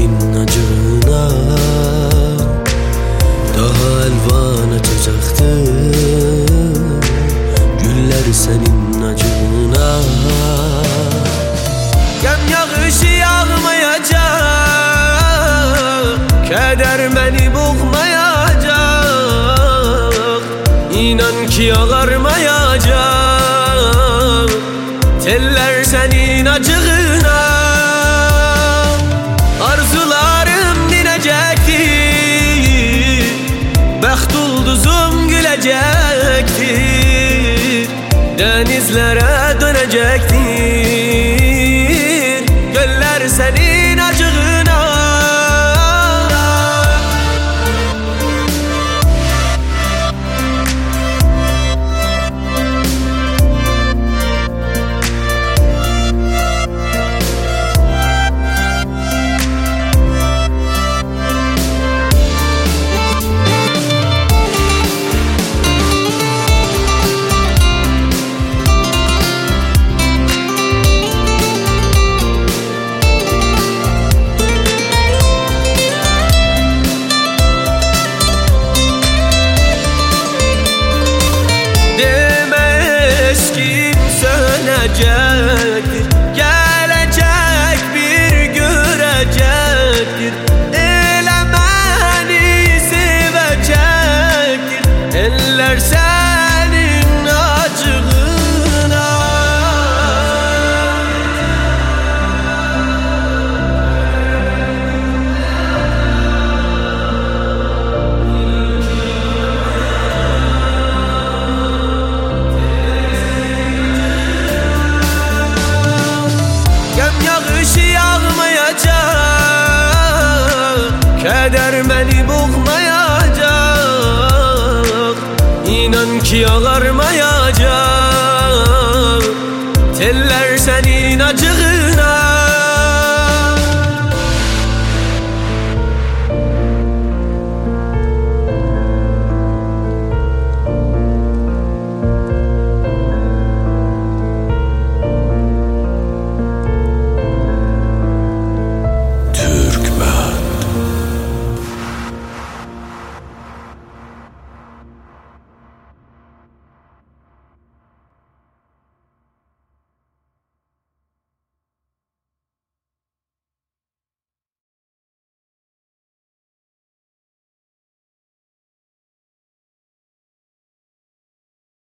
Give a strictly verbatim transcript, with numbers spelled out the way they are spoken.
senin acına daha elvan açacaktı. Güller senin acına. Gem yağışı yağmayacak, keder beni boğmayacak. İnan ki ağarmayacak, teller senin acığına. Arzularım dinecektir, bəxt ulduzum gülecektir, denizlere dönecektir, göller senin acığına. Gelecektir, gelecek bir görecektir, elə məni sevecektir, eller senin acığına. Yağışı yağmayacak, keder beni boğmayacak. İnan ki ağarmayacak,